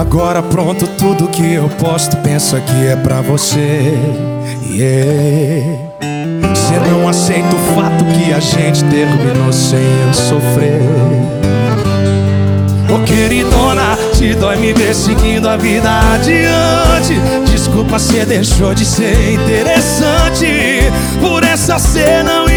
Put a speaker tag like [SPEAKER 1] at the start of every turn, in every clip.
[SPEAKER 1] Agora pronto, tudo que eu posto, pensa que é pra você. Cê não aceita o fato que a gente terminou sem eu sofrer. Ô queridona, te dói me ver seguindo a vida adiante. Desculpa, cê deixou de ser interessante. Por essa cê não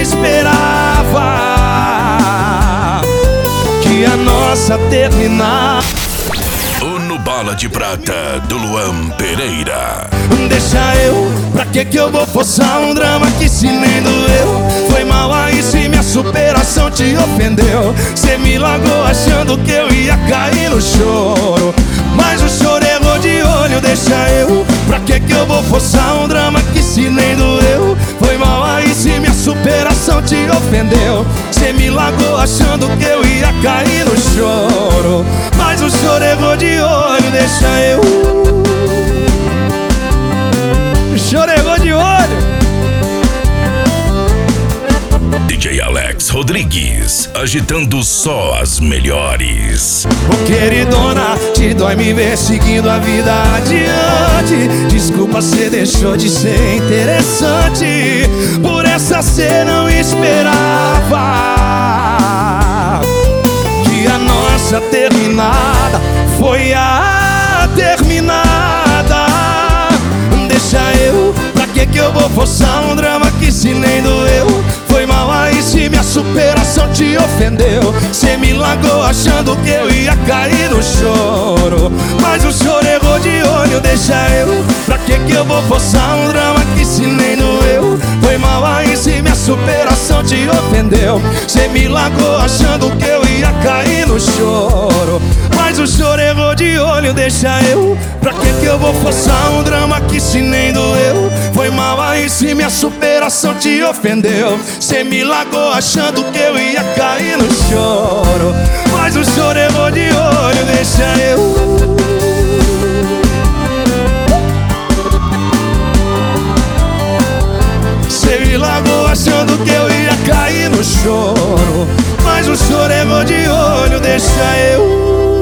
[SPEAKER 1] esperava que a nossa terminar.
[SPEAKER 2] No Bala de Prata, do Luan Pereira.
[SPEAKER 1] Deixa eu, pra que eu vou forçar um drama que se nem doeu? Foi mal aí se minha superação te ofendeu. Cê me largou achando que eu ia cair no choro, mas o choro errou de olho. Deixa eu, pra que eu vou forçar um drama que se nem doeu? Foi mal aí se minha superação te ofendeu. Cê me largou achando que eu ia cair no choro, mas o choro errou de olho. Deixa eu, o choro errou de olho.
[SPEAKER 2] DJ Alex Rodrigues, agitando só as melhores.
[SPEAKER 1] Ô queridona, te dói me ver seguindo a vida adiante. Desculpa, cê deixou de ser interessante. Por essa cê não esperava que a nossa terminada foi a terminada. Deixa eu, pra que eu vou forçar um drama que se nem doeu? Foi mal aí se minha superação te ofendeu. Cê me largou achando que eu ia cair no choro, mas o choro errou de olho. Deixa eu, pra que eu vou forçar um drama que se nem doeu? Foi mal aí se minha superação te ofendeu. Cê me largou achando que eu ia cair no choro, mas o choro errou de olho. Deixa eu, pra que eu vou forçar um drama que se nem doeu? Foi mal aí se minha superação te ofendeu. Cê me largou achando que eu ia cair no choro, mas o choro errou de olho. Deixa eu, cê me largou achando que eu ia cair no choro, mas o choro errou de olho. Deixa eu,